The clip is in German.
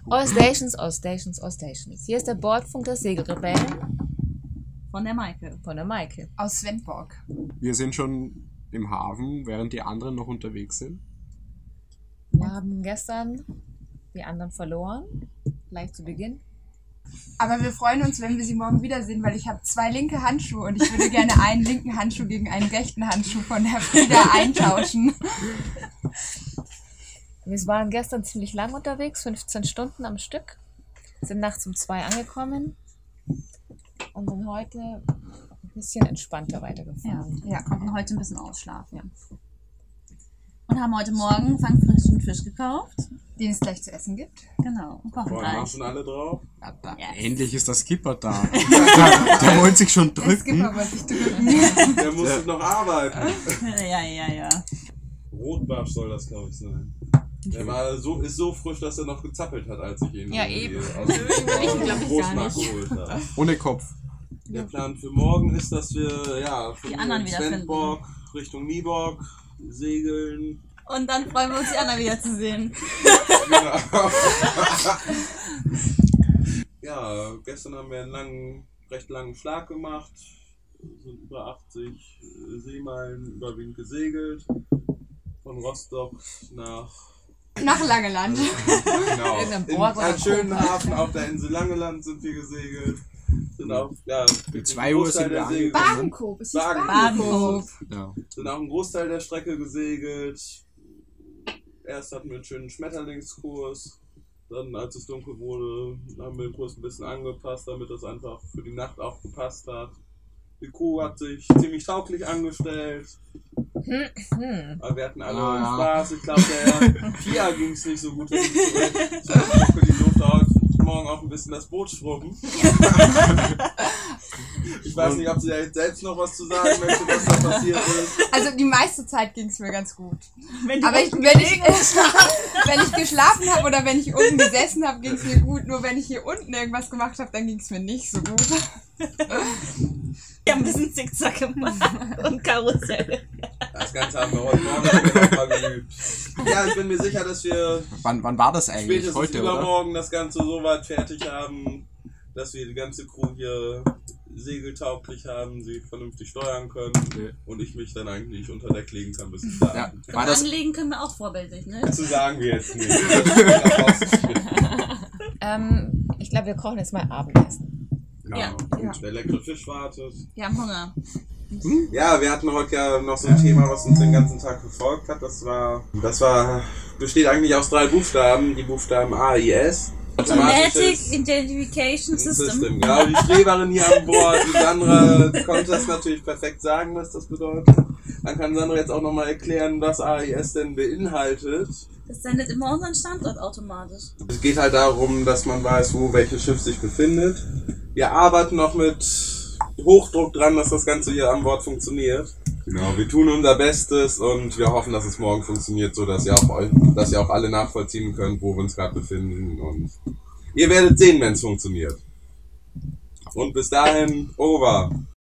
All Stations, all Stations, all Stations. Hier ist der Bordfunk der Segelrebellen. Von der Maike. Von der Maike. Aus Svendborg. Wir sind schon im Hafen, während die anderen noch unterwegs sind. Wir haben gestern die anderen verloren. Gleich zu Beginn. Aber wir freuen uns, wenn wir sie morgen wiedersehen, weil ich habe 2 linke Handschuhe und ich würde gerne einen linken Handschuh gegen einen rechten Handschuh von der Frieda eintauschen. Wir waren gestern ziemlich lang unterwegs, 15 Stunden am Stück. Sind nachts um 2 angekommen und sind heute ein bisschen entspannter weitergefahren. Ja, konnten heute ein bisschen ausschlafen. Ja. Und haben heute Morgen fangfrischen Fisch gekauft. Den es gleich zu essen gibt. Genau. Und kochen Freuen wir gleich. schon alle drauf? Yes. Endlich ist der Skipper da. Der wollte sich schon Das drücken. gibt aber sich drücken. Der muss noch arbeiten. Ja. Rotbarsch soll das, glaube ich, sein. Der war ist so frisch, dass er noch gezappelt hat, als ich ihn Ja, irgendwie eben. aus dem glaub ich Großmarkt gar nicht. geholt habe. Ohne Kopf. Der Plan für morgen ist, dass wir von Die anderen wiederfinden. Svendborg Richtung Nieborg segeln. Und dann freuen wir uns, die anderen wiederzusehen. Genau. Ja, gestern haben wir einen recht langen Schlag gemacht. Sind über 80 Seemeilen überwiegend gesegelt. Von Rostock Nach Langeland. genau. Irgendein In Borg oder einem schönen Koblenz. Hafen auf der Insel Langeland sind wir gesegelt. Sind auch, Um 2 Uhr sind wir angekommen. Badenkop. Es hieß Badenkop. Ja. Sind auch einen Großteil der Strecke gesegelt. Erst hatten wir einen schönen Schmetterlingskurs. Dann, als es dunkel wurde, haben wir den Kurs ein bisschen angepasst, damit das einfach für die Nacht auch gepasst hat. Die Crew hat sich ziemlich tauglich angestellt. Aber wir hatten alle Spaß. Ich glaube, der Pia ging es nicht so gut. Die durfte heute Morgen auch ein bisschen das Boot schrubben. Ich weiß nicht, ob sie da jetzt selbst noch was zu sagen möchte, was da passiert ist. Also die meiste Zeit ging es mir ganz gut. Wenn Aber wenn ich geschlafen habe oder wenn ich unten gesessen habe, ging es mir gut. Nur wenn ich hier unten irgendwas gemacht habe, dann ging es mir nicht so gut. Wir haben ein bisschen Zickzack gemacht und Karussell. Das Ganze haben wir heute Morgen noch mal geübt. Ja, ich bin mir sicher, dass wir Wann war das eigentlich? spätestens Heute, oder? übermorgen das Ganze so weit fertig haben, dass wir die ganze Crew hier segeltauglich haben, sie vernünftig steuern können und ich mich dann eigentlich unter Deck legen kann, bis es da Ja. ist. War das, Anlegen können wir auch vorbildlich, ne? Dazu sagen wir jetzt nicht. Ich glaube, wir kochen jetzt mal Abendessen. Ja. Und der leckere Fisch wartet. Wir haben Hunger. Ja, wir hatten heute ja noch so ein Thema, was uns den ganzen Tag verfolgt hat. Besteht eigentlich aus 3 Buchstaben. Die Buchstaben AIS. Automatic Identification System. Genau, die Streberin hier an Bord. Die Sandra konnte das natürlich perfekt sagen, was das bedeutet. Dann kann Sandra jetzt auch nochmal erklären, was AIS denn beinhaltet. Das sendet immer unseren Standort automatisch. Es geht halt darum, dass man weiß, wo welches Schiff sich befindet. Wir arbeiten noch mit Hochdruck dran, dass das Ganze hier an Bord funktioniert. Genau, wir tun unser Bestes und wir hoffen, dass es morgen funktioniert, so dass ihr auch alle nachvollziehen könnt, wo wir uns gerade befinden. Und ihr werdet sehen, wenn es funktioniert. Und bis dahin, over.